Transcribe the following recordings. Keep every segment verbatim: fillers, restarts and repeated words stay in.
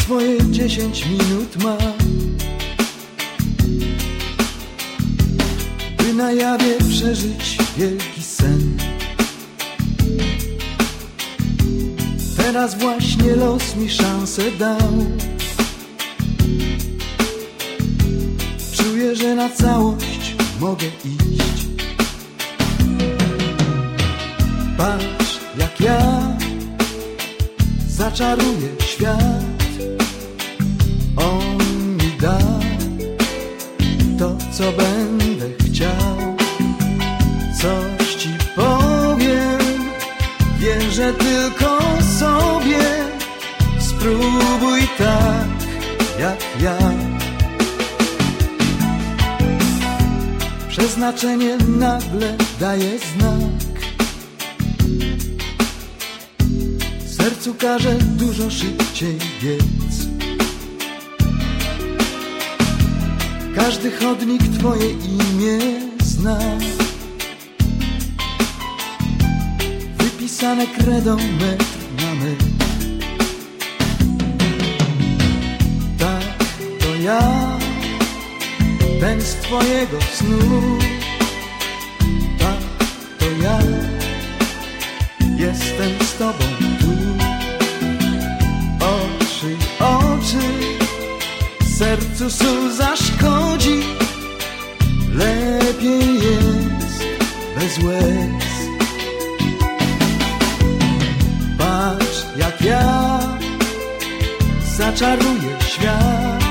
swoje dziesięć minut ma, by na jawie przeżyć wielki sen. Teraz właśnie los mi szansę dał. Czuję, że na całość mogę iść. Patrz, jak ja zaczaruję świat. On mi da to, co będę chciał. Coś ci powiem, wierzę tylko sobie. Spróbuj tak, jak ja. Przeznaczenie nagle daje znak. Sercu każe dużo szybciej biec. Każdy chodnik twoje imię zna. Wypisane kredą metr na metr. Tak, to ja, ten z twojego snu. Tak, to ja, jestem z tobą tu. Oczy, oczy, sercu sól zaszkodzi. Lepiej jest bez łez. Patrz, jak ja zaczaruję świat.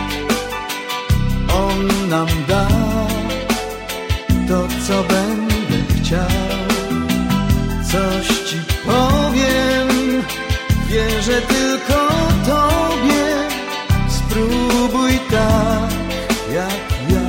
On nam da to, co będę chciał. Coś ci powiem, wierzę tylko tobie. Spróbuj tak, jak ja.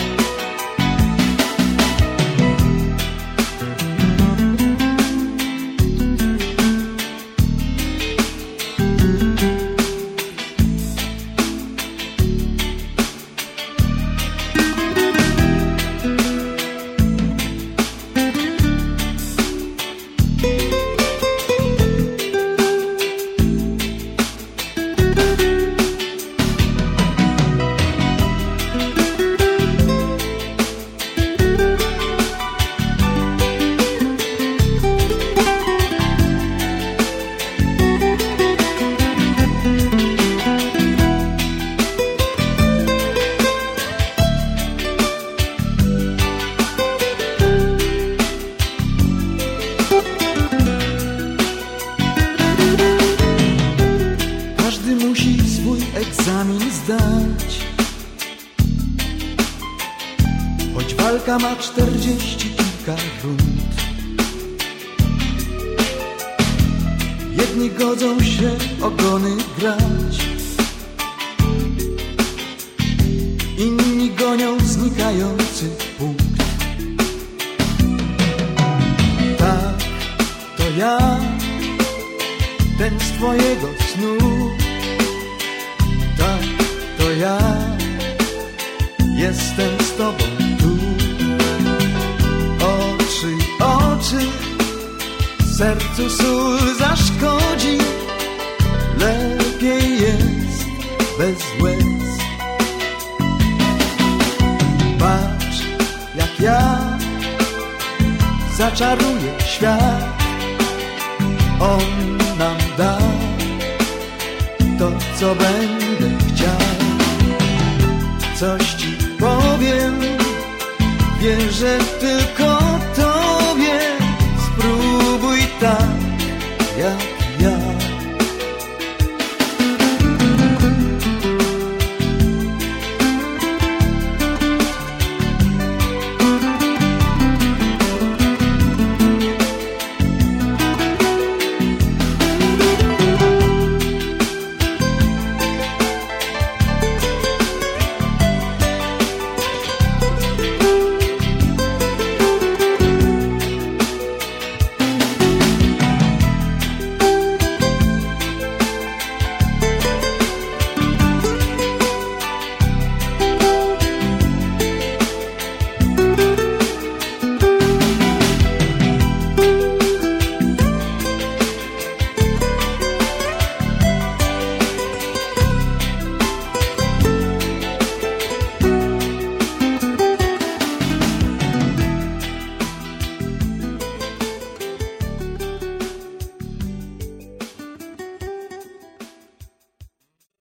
Egzamin zdać, choć walka ma czterdzieści kilka rund. Jedni godzą się ogony grać, inni gonią znikający punkt. Tak, to ja, ten z twojego snu. Tak, to ja, jestem z tobą tu. Oczy, oczy, sercu sól zaszkodzi. Lepiej jest bez łez. Patrz, jak ja zaczaruję świat. On nam da to, co będę chciał. Coś ci powiem, wierzę tylko